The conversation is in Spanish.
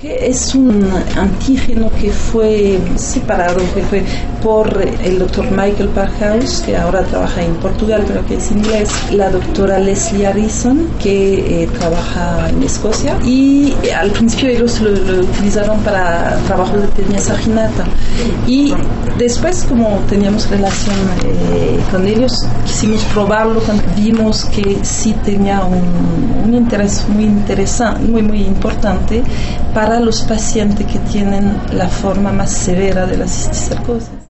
Que es un antígeno que fue separado, que fue por el doctor Michael Parkhouse, que ahora trabaja en Portugal, pero que es inglés, la doctora Leslie Harrison, que trabaja en Escocia, y al principio ellos lo utilizaron para trabajo de tetnia saginata, y después, como teníamos relación con ellos, quisimos probarlo cuando vimos que sí tenía un interés muy interesante, muy importante para los pacientes que tienen la forma más severa de la cisticercosis.